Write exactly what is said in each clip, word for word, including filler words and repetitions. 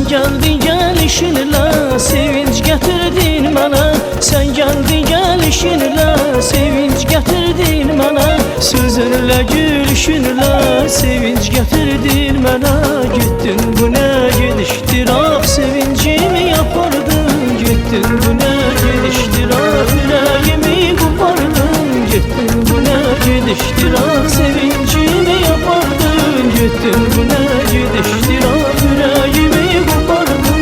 geldin gelişinle sevinç getirdin bana. Sen geldin gelişinle sevinç getirdin bana. Sözünle gülüşünle sevinç getirdin bana. Gittin bu ne gidiştir ah sevincimi yapardın. Gittin bu ne gidiştir ah yüreğimi kopardın. Gittin bu ne gidiştir ah sevincimi yapardın. Gittin bu ne gidiştir ah yüreğimi kopardın.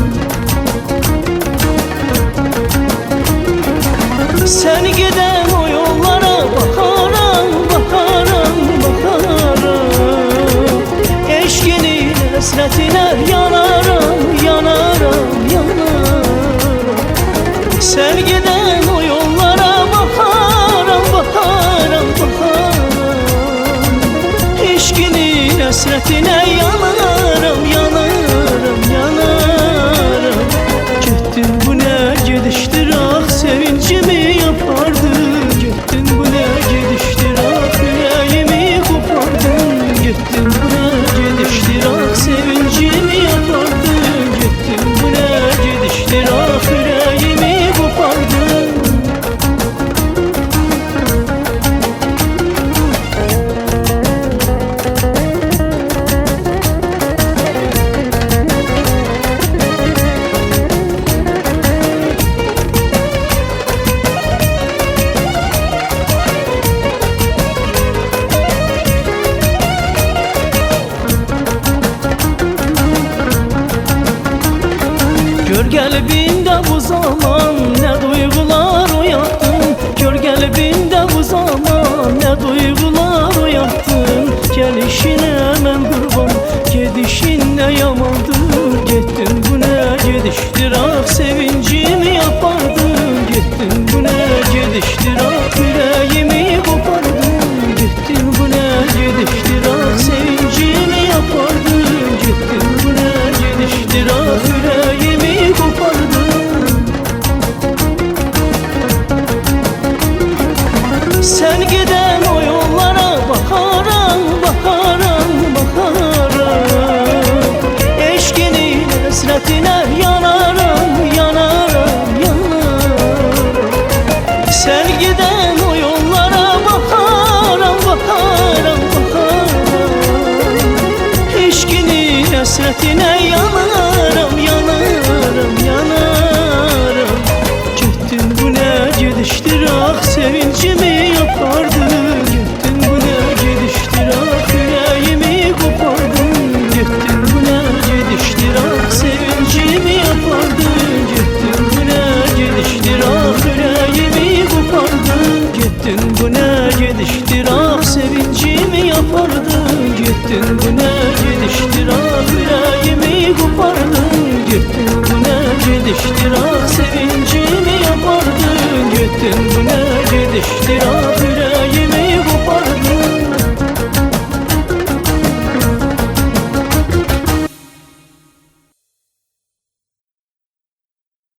Sen giden o yollara bakaram, bakaram, bakaram. Eşkinin hasretine yanarım, yanarım, yanarım. Sen giden o yollara bakaram, bakaram, bakaram. Eşkinin hasretine yanarım, yanarım, yanarım. Gittin bu ne gidiştir ah sevincimi yapardın. Gittin bu ne gidiştir ah yüreğimi kopardın. Gittin bu ne gidiştir ah sevincimi yapardın. Gittin bu ne gidiştir ah yüreğimi kopardın. Gör kalbinde bu zaman ne duygular uyattın. Gör kalbinde bu zaman ne duygular uyattın. Gelişine hemen kurban, gidişin ne yamandır. Gittin bu ne gidiştir ah sevincimi yapardın. Gittin bu ne gidiştir ah yüreğimi kopardın. Gittin bu ne gidiştir ah sevincimi yapardın. Gittin bu ne gidiştir ah yüreğimi kopardın. Sen giden o yollara bakaram, bakaram, bakaram. Eşkinin hasretine yanarım, yanarım, yanarım. Sen giden o yollara bakaram, bakaram, bakaram. Eşkinin hasretine yanarım, yanarım, yanarım. Gittin bu ne gidiştir ah sevincimi yapardın. Gittin bu ne gidiştir ah yüreğimi kopardın. Gittin bu ne gidiştir ah sevincimi yapardın. Gittin bu ne gidiştir ah yüreğimi kopardın. Gittin bu ne gidiştir ah sevincimi yapardın. Gittin bu ne gidiştir ah yüreğimi kopardın. Gittin bu ne gidiştir ah sevincimi yapardın. Gittin bu ne gidiştir ah